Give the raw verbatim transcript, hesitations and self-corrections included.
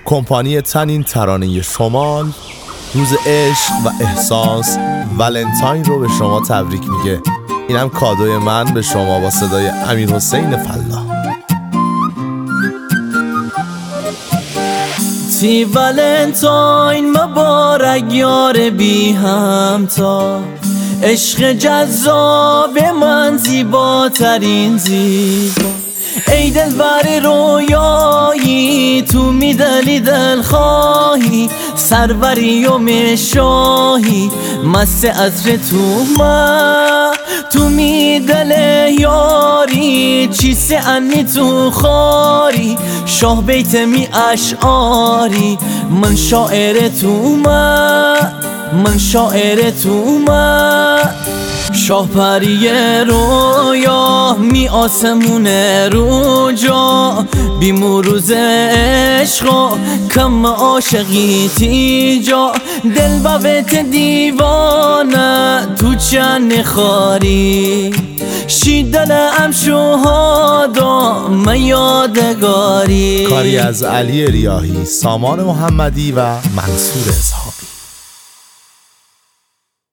کمپانی تنین ترانه شمال روز عشق و احساس ولنتاین رو به شما تبریک میگه. اینم کادوی من به شما با صدای امیرحسین فلاح. تی ولنتاین مبارک یار بی همتا، عشق جذاب من زیباترین زیبا. ای دلبر رویایی تو میدلی دل خواهی، سروری و مشاهی مست عطر تو ما. تو میدل یاری چیست انی تو خاری، شاه بیت می اشعاری من شاعر تو ما، من شاعر تو ما. شاه پری رویا می آسمون رو جا، بی مروز عشق کم عاشقی تیجا. دل بابت دیوانه تو چند خاری، شیدلم شهادا من یادگاری. کاری از علی ریاحی، سامان محمدی و منصور اظهار.